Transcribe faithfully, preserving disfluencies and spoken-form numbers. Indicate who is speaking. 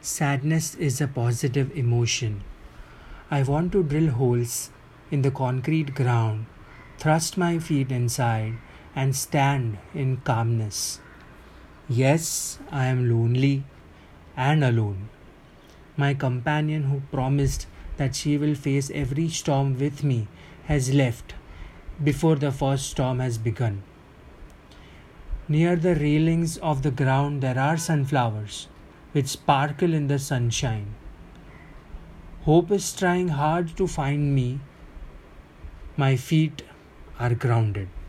Speaker 1: Sadness is a positive emotion. I want to drill holes in the concrete ground, thrust my feet inside, and stand in calmness. Yes, I am lonely and alone. My companion, who promised that she will face every storm with me, has left before the first storm has begun. Near the railings of the ground, there are sunflowers which sparkle in the sunshine. Hope is trying hard to find me. My feet are grounded.